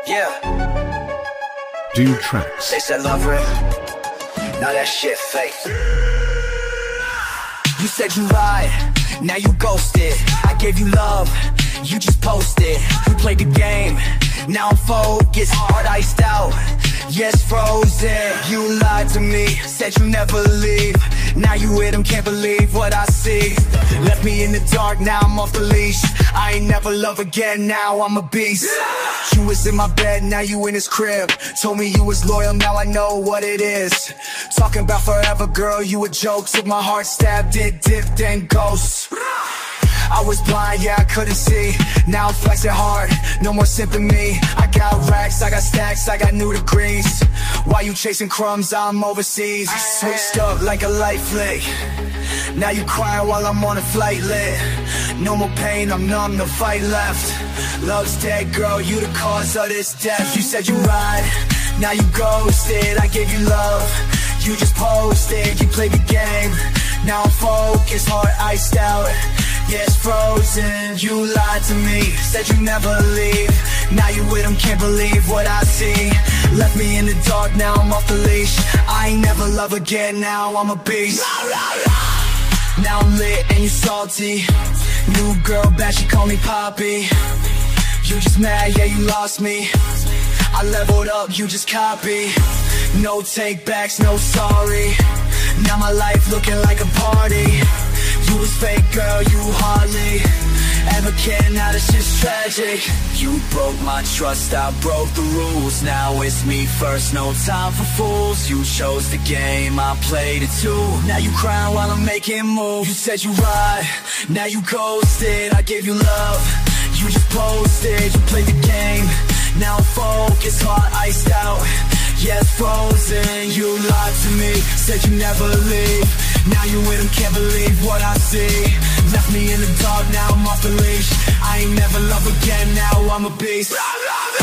Yeah. Dude Tracks. They said love real. Now that shit fake. You said you lied, now you ghosted. I gave you love, you just posted. We played the game, now I'm focused. Heart iced out, yes frozen. You lied to me, said you never leave. Now you with him, can't believe what I see. Left me in the dark, now I'm off the leash. I ain't never love again, now I'm a beast. You was in my bed, now you in his crib. Told me you was loyal, now I know what it is. Talking about forever, girl, you a joke. Took my heart, stabbed it, dipped and ghost. I was blind, yeah, I couldn't see. Now I'm flexing hard, no more simping me. I got racks, I got stacks, I got new degrees. While you chasing crumbs, I'm overseas. Switched up like a light flick. Now you crying while I'm on a flight lit. No more pain, I'm numb, no fight left. Love's dead, girl, you the cause of this death. You said you ride, now you ghosted. I gave you love, you just posted. You played the game, now I'm focused, heart iced out. Yes, frozen, you lied to me, said you never leave. Now you with him, can't believe what I see. Left me in the dark, now I'm off the leash. I ain't never love again, now I'm a beast. Now I'm lit and you salty. New girl bad, she call me Poppy. You just mad, yeah, you lost me. I leveled up, you just copy. No take backs, no sorry. Now my life looking like a party. You was fake, girl, you hardly ever cared, now this shit's tragic. You broke my trust, I broke the rules. Now it's me first, no time for fools. You chose the game, I played it too. Now you crying while I'm making moves. You said you ride, now you ghosted. I gave you love, you just posted. You played the game, now I'm focused, heart iced out. Yes, frozen, you lied to me, said you never leave. Now you with him, can't believe what I see. Left me in the dark, now I'm off the leash. I ain't never love again, now I'm a beast.